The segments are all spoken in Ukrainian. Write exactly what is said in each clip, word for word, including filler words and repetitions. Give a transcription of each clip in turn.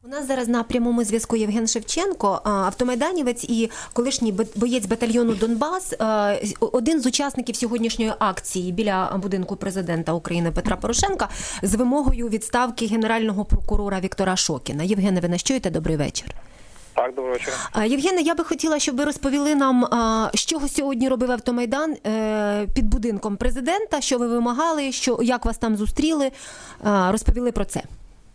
У нас зараз на прямому зв'язку Євген Шевченко, автомайданівець і колишній боєць батальйону «Донбас», один з учасників сьогоднішньої акції біля будинку президента України Петра Порошенка з вимогою відставки генерального прокурора Віктора Шокіна. Євгене, ви нас чуєте? Добрий вечір. Так, доброго вечора. Євгене, я би хотіла, щоб ви розповіли нам, що сьогодні робив автомайдан під будинком президента, що ви вимагали, що, як вас там зустріли, розповіли про це.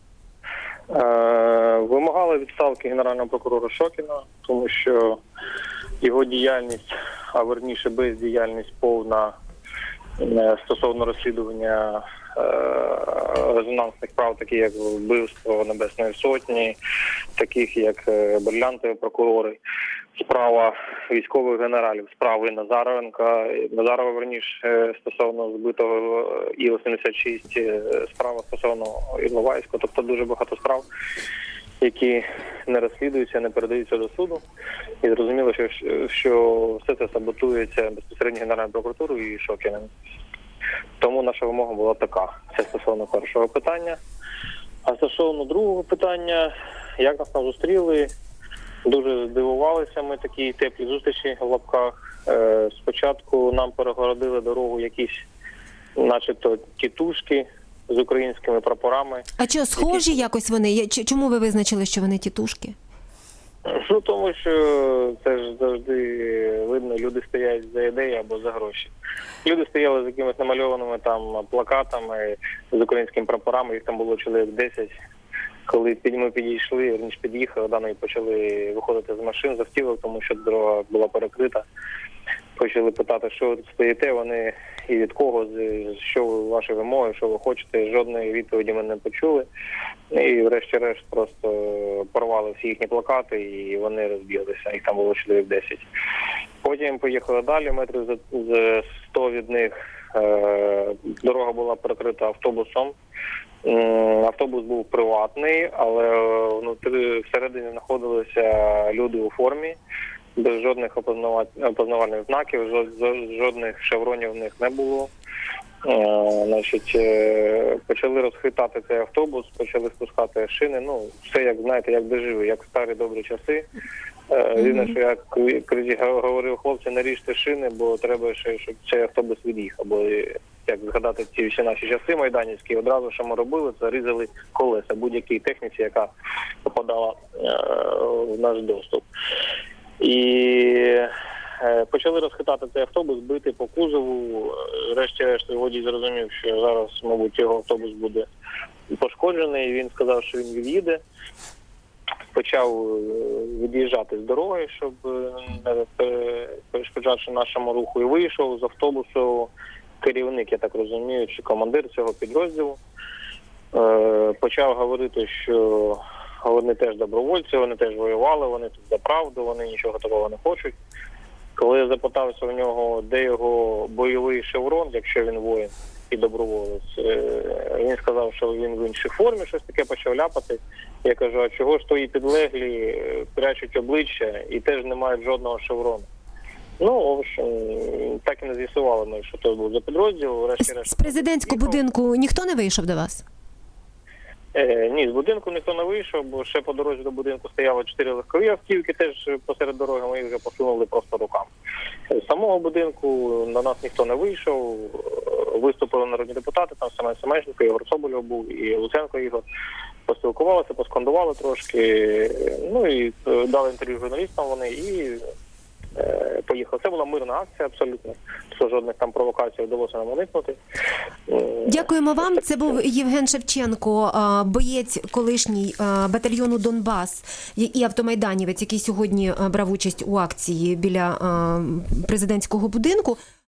Вимагали відставки генерального прокурора Шокіна, тому що його діяльність, а верніше бездіяльність повна стосовно розслідування резонансних прав, такі як вбивство Небесної Сотні, таких як брилянтові прокурори, справа військових генералів, справи Назаренка, Назарова, верніше, стосовно збитого І вісімдесят шість, справа стосовно Іловайського, тобто дуже багато справ, які не розслідуються, не передаються до суду. І зрозуміло, що, що все це саботується безпосередньо Генеральною прокуратурою і Шокіним. Тому наша вимога була така. Це стосовно першого питання. А стосовно другого питання, як нас там зустріли, дуже здивувалися ми такі теплі зустрічі в лапках. Е, спочатку нам перегородили дорогу якісь, начебто, тітушки з українськими прапорами. А що, схожі які... якось вони? Чому ви визначили, що вони тітушки? Ну, тому що це ж завжди видно, люди стоять за ідеї або за гроші. Люди стояли з якимись намальованими там плакатами з українськими прапорами, їх там було чоловік десять. Коли ми підійшли, верніше під'їхали, дані почали виходити з машин, з автівок, тому що дорога була перекрита. Почали питати, що ви тут стоїте, вони і від кого, що ваші вимоги, що ви хочете. Жодної відповіді ми не почули. І врешті-решт просто порвали всі їхні плакати і вони розбіглися. Їх там було чоловік десять. Потім поїхали далі, метрів за сто від них. Дорога була перекрита автобусом. Автобус був приватний, але внутрі, всередині знаходилися люди у формі, без жодних опознавальних знаків, жодних шевронів в них не було. Значить, почали розхитати цей автобус, почали спускати шини. Ну, все, як знаєте, як дожили, як в старі добрі часи. Єдине, що я кризі говорив хлопці, не ріжте шини, бо треба ще, щоб цей автобус від'їхав. Бо, як згадати ці всі наші часи майданівські, одразу, що ми робили, це різали колеса будь-якій техніці, яка попадала в наш доступ. І почали розхитати цей автобус, бити по кузову. Решті-решт водій зрозумів, що зараз, мабуть, його автобус буде пошкоджений. Він сказав, що він від'їде. Почав від'їжджати з дороги, щоб не перешкоджати нашому руху. І вийшов з автобусу керівник, я так розумію, чи командир цього підрозділу. Почав говорити, що вони теж добровольці, вони теж воювали, вони тут за правду, вони нічого такого не хочуть. Коли я запитався в нього, де його бойовий шеврон, якщо він воїн і доброволець, він сказав, що він в іншій формі, щось таке почав ляпати. Я кажу, а чого ж твої підлеглі прячуть обличчя і теж не мають жодного шеврону? Ну, в общем, так і не з'ясували ми, що це був за підрозділ. З президентського будинку ніхто не вийшов до вас? Е, ні, з будинку ніхто не вийшов, бо ще по дорозі до будинку стояло чотири легкові автівки, теж посеред дороги ми їх вже посунули просто руками. З самого будинку на нас ніхто не вийшов, виступили народні депутати, там Семен Семенченко, Ігор Соболєв був і Луценко Ігор. Поспілкувалися, поскандували трошки, ну і дали інтерв'ю журналістам вони і е, поїхали. Це була мирна акція абсолютно, що жодних там провокацій вдалося нам уникнути. Дякуємо вам. Це був Євген Шевченко, боєць колишній батальйону «Донбас» і автомайданівець, який сьогодні брав участь у акції біля президентського будинку.